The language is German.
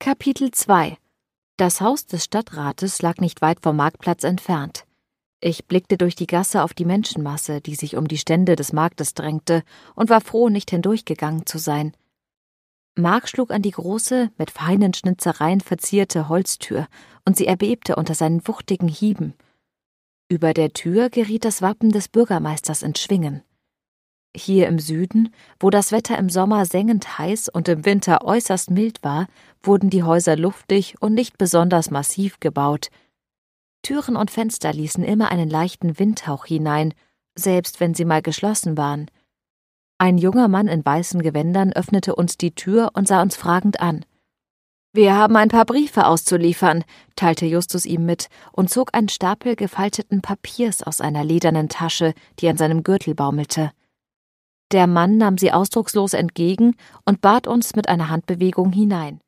Kapitel 2 Das Haus des Stadtrates lag nicht weit vom Marktplatz entfernt. Ich blickte durch die Gasse auf die Menschenmasse, die sich um die Stände des Marktes drängte, und war froh, nicht hindurchgegangen zu sein. Mark schlug an die große, mit feinen Schnitzereien verzierte Holztür, und sie erbebte unter seinen wuchtigen Hieben. Über der Tür geriet das Wappen des Bürgermeisters ins Schwingen. Hier im Süden, wo das Wetter im Sommer sengend heiß und im Winter äußerst mild war, wurden die Häuser luftig und nicht besonders massiv gebaut. Türen und Fenster ließen immer einen leichten Windhauch hinein, selbst wenn sie mal geschlossen waren. Ein junger Mann in weißen Gewändern öffnete uns die Tür und sah uns fragend an. »Wir haben ein paar Briefe auszuliefern«, teilte Justus ihm mit und zog einen Stapel gefalteten Papiers aus einer ledernen Tasche, die an seinem Gürtel baumelte. Der Mann nahm sie ausdruckslos entgegen und bat uns mit einer Handbewegung hinein.